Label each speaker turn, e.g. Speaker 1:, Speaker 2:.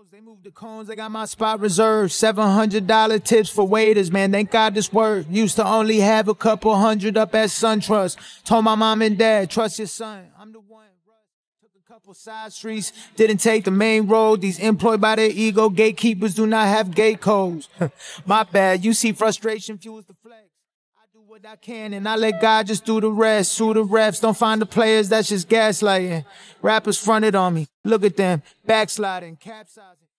Speaker 1: They moved the cones, they got my spot reserved. $700 tips for waiters, man, thank God this word. Used to only have a couple hundred up at SunTrust. Told my mom and dad, trust your son, I'm the one. Took a couple side streets, didn't take the main road. These employed by their ego, gatekeepers do not have gate codes. My bad, you see frustration fuels the flex. I do what I can and I let God just do the rest. Sue the refs, don't find the players, that's just gaslighting. Rappers fronted on me, look at them, backsliding, capsizing.